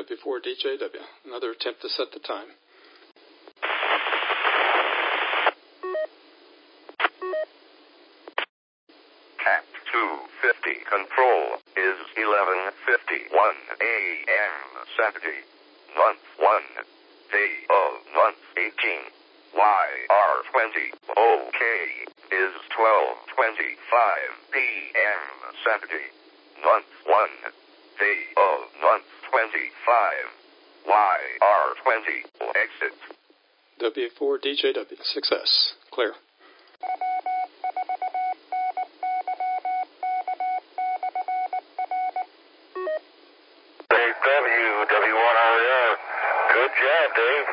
W4DJW. Another attempt to set the time. Cat 250 control is 11:51 a.m. Saturday, month 1, day of month 18. YR20 OK is 12:25 p.m. Saturday, month 1, day of month 25. YR20 exit. W4DJW. Success. Clear. Dave W, W1RR. Good job, Dave.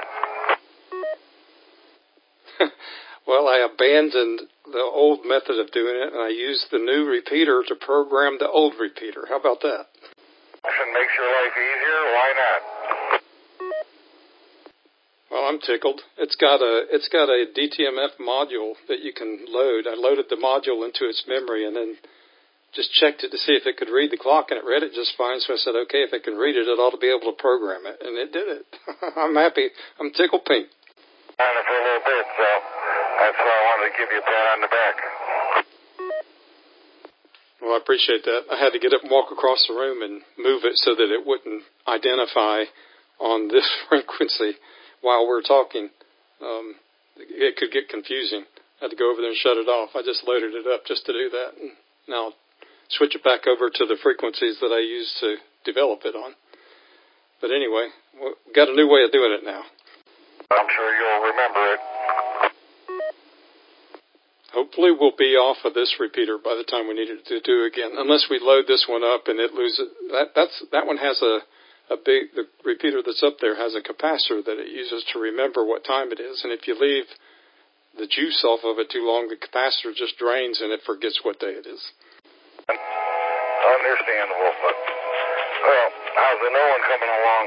Well, I abandoned the old method of doing it, and I used the new repeater to program the old repeater. How about that? Makes your life easier. Why not? Well, I'm tickled. It's got a DTMF module that you can load. I loaded the module into its memory and then just checked it to see if it could read the clock, and it read it just fine. So I said, okay, if it can read it, it ought to be able to program it, and it did it. I'm happy. I'm tickled pink. On it for a little bit, so that's why I wanted to give you a pat on the back. Well, I appreciate that. I had to get up and walk across the room and move it so that it wouldn't identify on this frequency while we're talking. It could get confusing. I had to go over there and shut it off. I just loaded it up just to do that. And now switch it back over to the frequencies that I used to develop it on. But anyway, we've got a new way of doing it now. I'm sure you'll remember it. Hopefully we'll be off of this repeater by the time we need it to do again, unless we load this one up and it loses. That one has the repeater that's up there has a capacitor that it uses to remember what time it is, and if you leave the juice off of it too long, the capacitor just drains and it forgets what day it is. Understandable, but well, how's the new one coming along?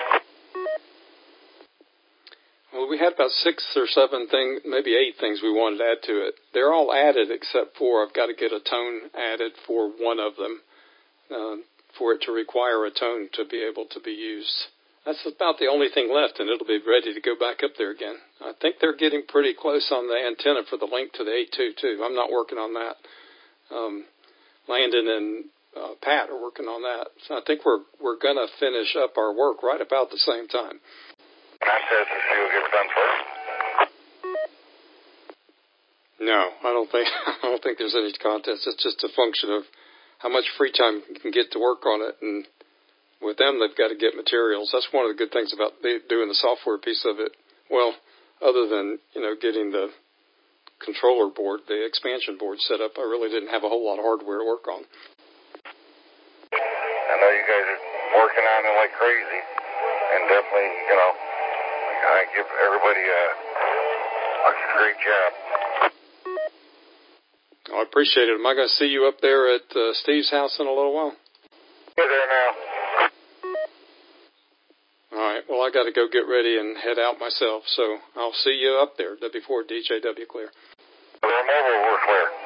Well, we had about 6 or 7 things, maybe 8 things we wanted to add to it. They're all added except for I've got to get a tone added for one of them for it to require a tone to be able to be used. That's about the only thing left, and it'll be ready to go back up there again. I think they're getting pretty close on the antenna for the link to the 822. I'm not working on that. Landon and Pat are working on that. So I think we're going to finish up our work right about the same time. Contest to see who gets done first. No, I don't think there's any contest. It's just a function of how much free time you can get to work on it, and with them, they've got to get materials. That's one of the good things about doing the software piece of it. Well, other than getting the controller board, the expansion board set up, I really didn't have a whole lot of hardware to work on. I know you guys are working on it like crazy, and definitely, I give everybody a great job. I appreciate it. Am I going to see you up there at Steve's house in a little while? You're there now. All right. Well, I got to go get ready and head out myself, so I'll see you up there. W4DJW clear. We're mobile, we're clear.